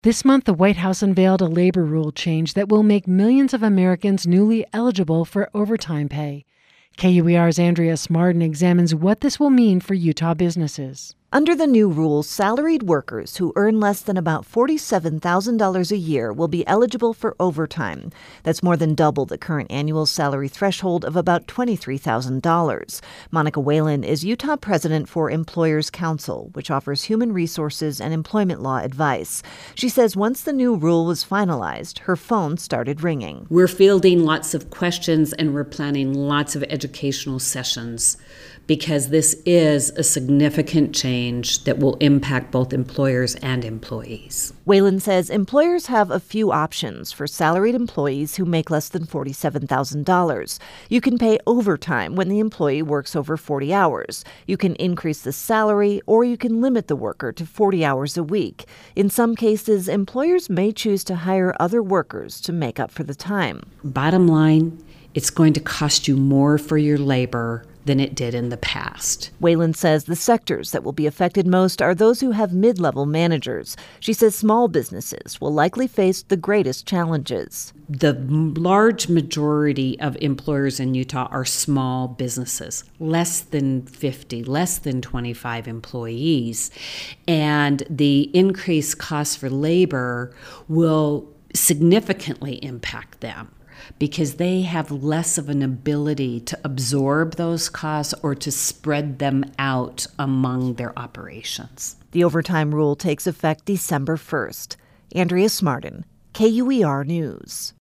This month, the White House unveiled a labor rule change that will make millions of Americans newly eligible for overtime pay. KUER's Andrea Smarden examines what this will mean for Utah businesses. Under the new rules, salaried workers who earn less than about $47,000 a year will be eligible for overtime. That's more than double the current annual salary threshold of about $23,000. Monica Whalen is Utah president for Employers Council, which offers human resources and employment law advice. She says once the new rule was finalized, her phone started ringing. We're fielding lots of questions and we're planning lots of educational sessions because this is a significant change that will impact both employers and employees. Whalen says employers have a few options for salaried employees who make less than $47,000. You can pay overtime when the employee works over 40 hours. You can increase the salary, or you can limit the worker to 40 hours a week. In some cases, employers may choose to hire other workers to make up for the time. Bottom line, it's going to cost you more for your labor than it did in the past. Whalen says the sectors that will be affected most are those who have mid-level managers. She says small businesses will likely face the greatest challenges. The large majority of employers in Utah are small businesses, less than 50, less than 25 employees. And the increased cost for labor will significantly impact them, because they have less of an ability to absorb those costs or to spread them out among their operations. The overtime rule takes effect December 1st. Andrea Smarden, KUER News.